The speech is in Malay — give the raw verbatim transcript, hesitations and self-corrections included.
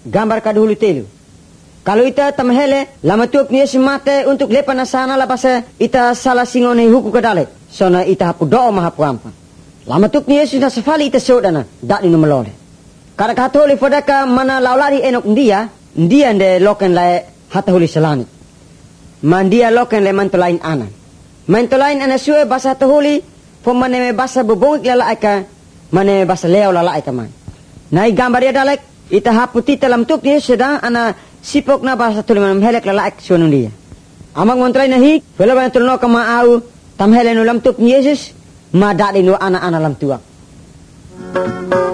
gambar kadahulu telu. Kalau ita tamhele lama tuap ni Yesus mate untuk lepa nasana la basa ita salah singone huku kadale. Sona ita hapu doa mahapu ampa. Lama tuap ni Yesus na safali ita sodana dak ni numelole. Kada katoli fodaka mana laulari enok ndia, ndia nde loken lae hatahuli selani. Mandia loken le mantolain anan. Mantolain ana suwe basa hatahuli po maneme basa bobongik lala aka, maneme basa leo lala aka man. Nai gambar ya dalek ita hapu tita lam tuap ni Yesus da ana sipok na basa tuli manam helek lalaik suanu dia. Amang montrai nahi, vela banyak tulno kama au tam helen ulam tuk Yesus, ma dadi no ana ana lam tuak.